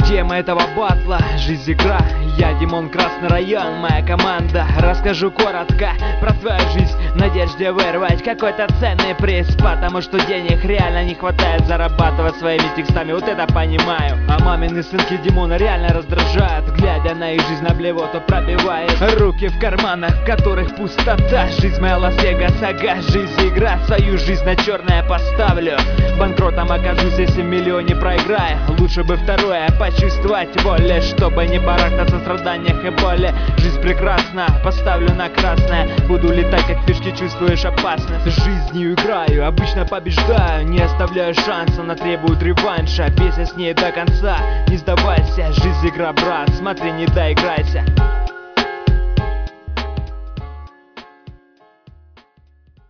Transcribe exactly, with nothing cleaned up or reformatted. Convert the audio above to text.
Тема этого батла — жизнь игра. Я Димон, Красный район, моя команда. Расскажу коротко про твою жизнь, в надежде вырвать какой-то ценный приз, потому что денег реально не хватает зарабатывать своими текстами, вот это понимаю. А мамины сынки Димона реально раздражают, глядя на их жизнь, на блевоту пробивает. Руки в карманах, в которых пустота. Жизнь моя Лас-Вегас, ага, жизнь игра. Свою жизнь на черное поставлю, банкротом окажусь, если в миллионе проиграю. Лучше бы второе — почувствовать волю, чтобы не барахтаться в страданиях и боли. Жизнь прекрасна, поставлю на красное. Буду летать, как фишки, чувствуешь опасность. Жизнью играю, обычно побеждаю, не оставляю шанса, но требует реванша. Бейся с ней до конца, не сдавайся. Жизнь игра, брат, смотри, не доиграйся.